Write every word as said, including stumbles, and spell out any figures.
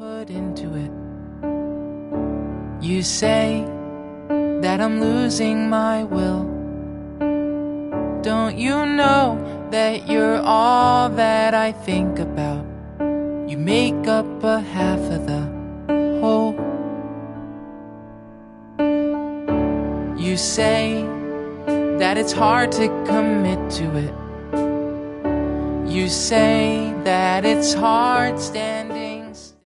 put into it. You say that I'm losing my will. Don't you know that you're all that I think about? You make up a half of the whole. You say that it's hard to commit to it. You say that it's hard standing